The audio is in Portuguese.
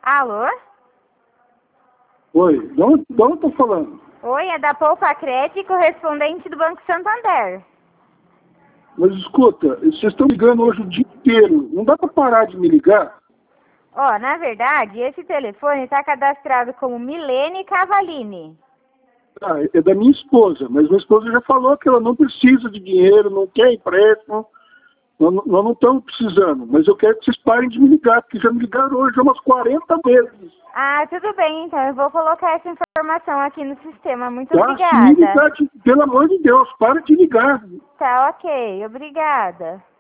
Alô? Oi, de onde tô falando? Oi, é da Poupa Crédito, correspondente do Banco Santander. Mas escuta, vocês estão ligando hoje o dia inteiro. Não dá para parar de me ligar? Ó, na verdade, esse telefone está cadastrado como Milene Cavalini. Ah, é da minha esposa, mas minha esposa já falou que ela não precisa de dinheiro, não quer empréstimo. Nós não estamos precisando, mas eu quero que vocês parem de me ligar, porque já me ligaram hoje umas 40 vezes. Ah, tudo bem, então eu vou colocar essa informação aqui no sistema. Muito Tá? Se me obrigada. ligar, pelo amor de Deus, para de ligar. Tá ok, obrigada.